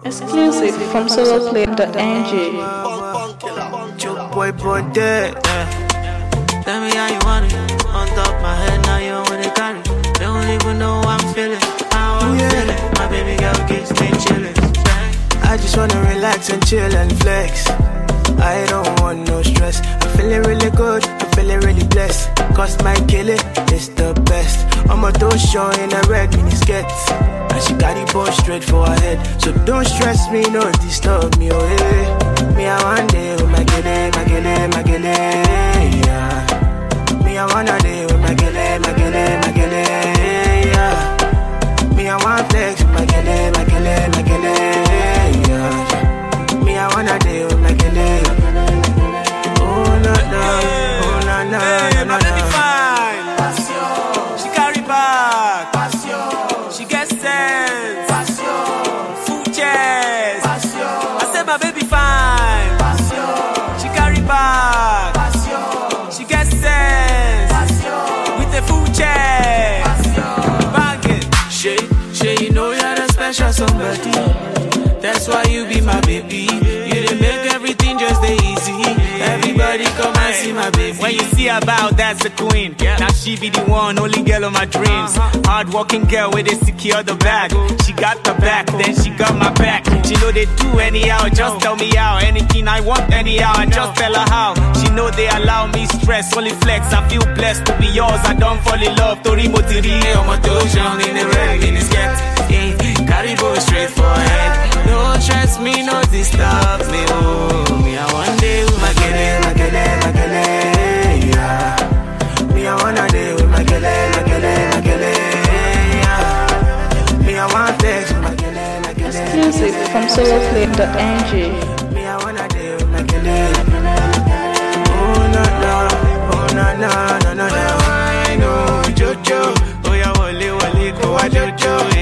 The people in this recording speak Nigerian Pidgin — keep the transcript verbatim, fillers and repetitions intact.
Exclusive from soloplay dot n g. Boy, boy, dead. Tell me how you want it. On top my head, now you want to carry. Don't even know how I'm feeling. How I'm yeah. feeling. My baby girl keeps me chilling. I just wanna relax and chill and flex. I don't want no stress. I'm feeling really good, I'm feeling really blessed. Cause my killing is the best. I'm a door show in a red mini skirt. And she got it both straight for her head. So don't stress me, no disturb me, oh hey. Me I one day with my gilly, my gilly, my gilly, yeah. Me I wanna day with my gilly, my gilly, my gilly, yeah. Me I want flex with my gilly, my gilly, my gilly, yeah. Me I wanna day with my gilly. Oh no no, oh no no, hey, no my no. baby fine. She carry back. She gets sense. Full chest. I said my baby fine. She carry back. She gets sense. With a full chest. Bang it. She, she, you know you're a special somebody. That's why you be my baby. You didn't make everything just the easy. Everybody come and see my baby. When you see her bow, that's the queen. Now she be the one, only girl of my dreams. Hard working girl where they secure the bag. She got the back, then she got my back. She know they do anyhow, just tell me how. Anything I want anyhow, and just tell her how. She know they allow me stress, only flex. I feel blessed to be yours, I don't fall in love. Tori motiri, on my down in the red, in the skirt. Carry boy straight for head. Don't stress me, no disturb me, oh. Me I one day with my gele, my gele, my gele, yeah. Me I wanna day with my gele, my gele, my gele, yeah. Me I want flex with my gele, my gele. Exclusive from soloplay dot n g. Me I wanna day with my gele. Oh no no, oh no no no no no. I know Jojo, oh yeah, wale wale, go wa Jojo.